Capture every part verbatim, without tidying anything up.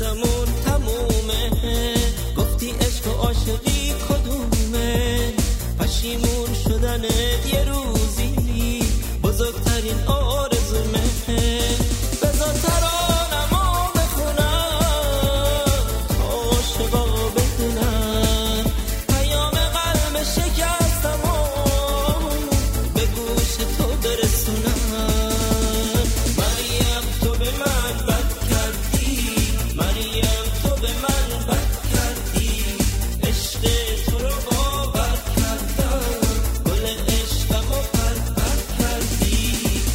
دستمون تمومه، گفتی عشق و عاشقی کدومه، پشیمون شدن یه روزی بزرگترین آرزومه. بذار ترانمو بخونم تا عاشقا بدونم، پیام قلب شکستمو به گوش تو برسونم. مریم تو به من بد کردی، مریم تو به من بد کردی، عشق تو رو باور کردم، گل عشقمو پر پر کردی.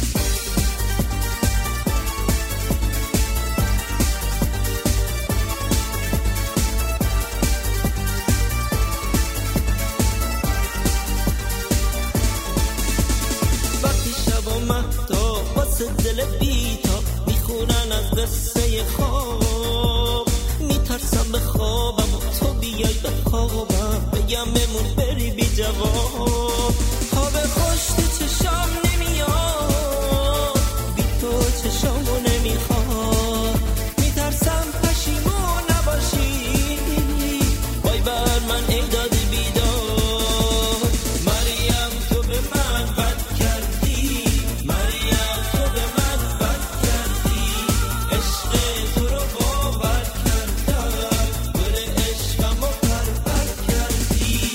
وقتی شب و مهتا واسه دل بیتا میخونن از قصه خواب، میترسم به خوابم و تو بیای به خوابم، بگم بمون بری بی جواب. خواب خوش تو چشام نمیاد، بی تو چشامو نمیخواد، میترسم پشیمون نباشی، وای بر من ای داد بیداد. مریم تو به من بد کردی، مریم تو به من بد کردی، عشق تو رو باور کردم، گل عشقمو پر پر کردی.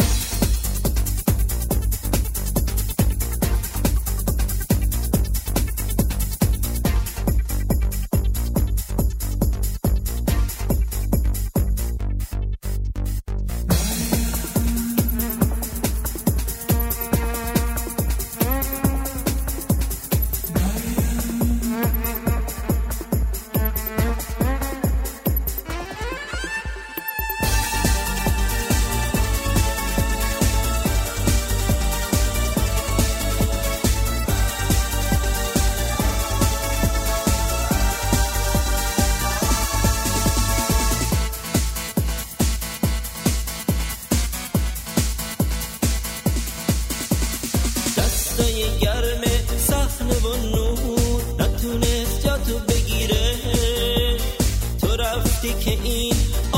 دستای گرم صحنه و نور نتونست جاتو بگیره، تو رفتی که این